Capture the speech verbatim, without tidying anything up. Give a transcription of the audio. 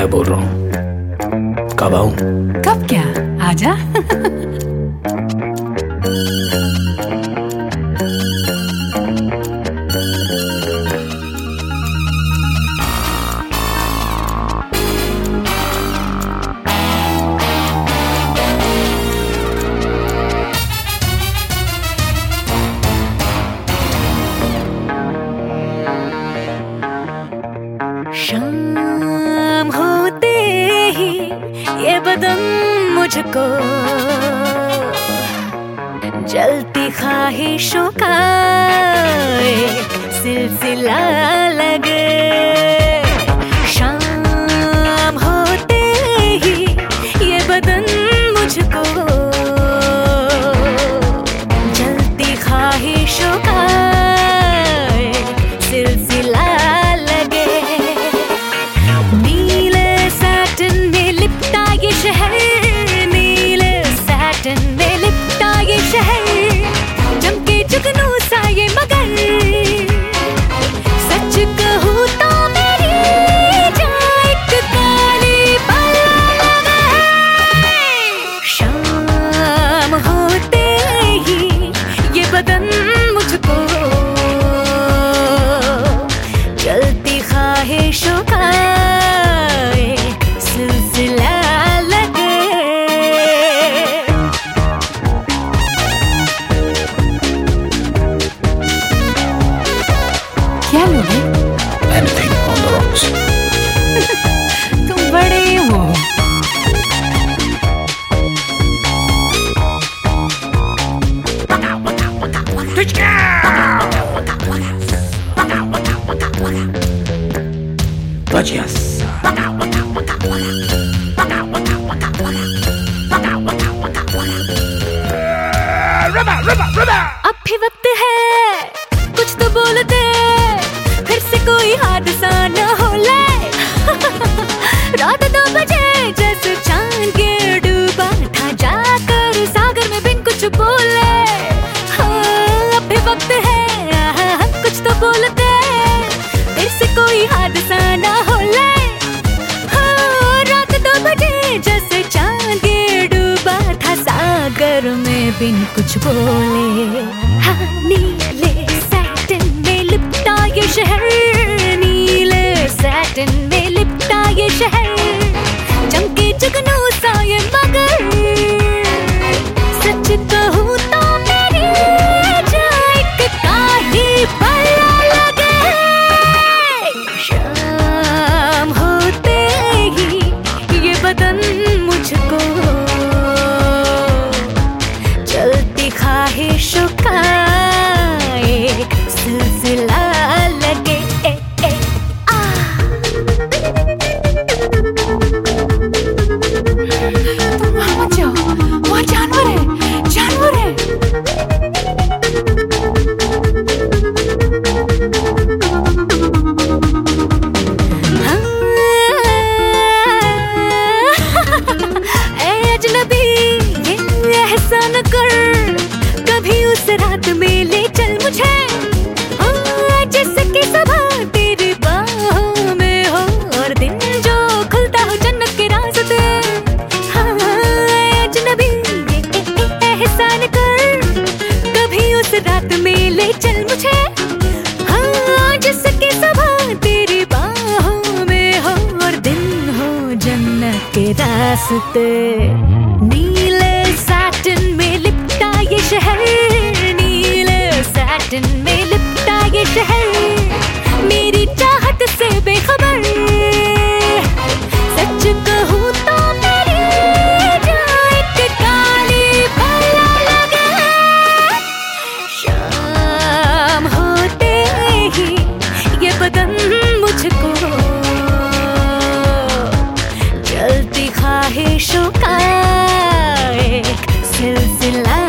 मैं बोल रहा हूँ। कब आऊं? कब क्या, आजा। शाम होते ही ये बदन मुझको जलती ख्वाहिशों का एक सिलसिला लगे। शाम होते ही ये बदन मुझको जलती ख्वाहिशों का एक सिलसिला में लिपटा ये शहर, चमके जुगनू सा ये मगर, सच कहूँ तो मेरी जान एक काली पलंग है। शाम होते ही ये बदन मुझको जलती ख्वाहिशों का एक सिलसिला क्या लोगे? Anything on the rocks. तुम बड़े हो। Gracias. अब भी वक्त है, कुछ तो बोलते, फिर से कोई हादसा न हो ले। रात दो बजे जैसे चांद के डूबा था, जाकर सागर में बिन कुछ बोले। हाँ, अब भी वक्त है, कुछ तो बोलते, फिर से कोई हादसा न हो ले। हाँ, रात दो बजे जैसे चांद के डूबा था, सागर में बिन कुछ बोले। हाँ, नीले सैटिन में लिपटा ये शहर, नीले सैटिन में लिपटा ये शहर, चमके जुगनू सा ये मगर, सच कहूँ तो मेरी जान एक काली पलंग है। शाम होते ही ये बदन मुझको जलती ख्वाहिशों का एक सिलसिला लगे। ए, ए, आ। तुम वहाँ मत जाओ, वहाँ जानवर है, जानवर है। ए अजनबी, ये एहसान कर, कभी उस रात में ले चल मुझे, जिसकी सुबह तेरी बाहों में हो और दिन जो खुलता हो जन्नत के रास्ते। हाँ, अजनबी ये एहसान कर, कभी उस रात में ले चल मुझे, हाँ, जिसकी सुबह तेरी बाहों में हो और दिन हो जन्नत के रास्ते। नीले सैटिन में लिपटा ये शहर, नीले सैटिन में लिपटा ये शहर, मेरी चाहत से बेखबर, सच कहूँ तो मेरी जान एक काली पलंग है। शाम होते ही ये बदन मुझको जलती ख्वाहिशों का एक सिलसिला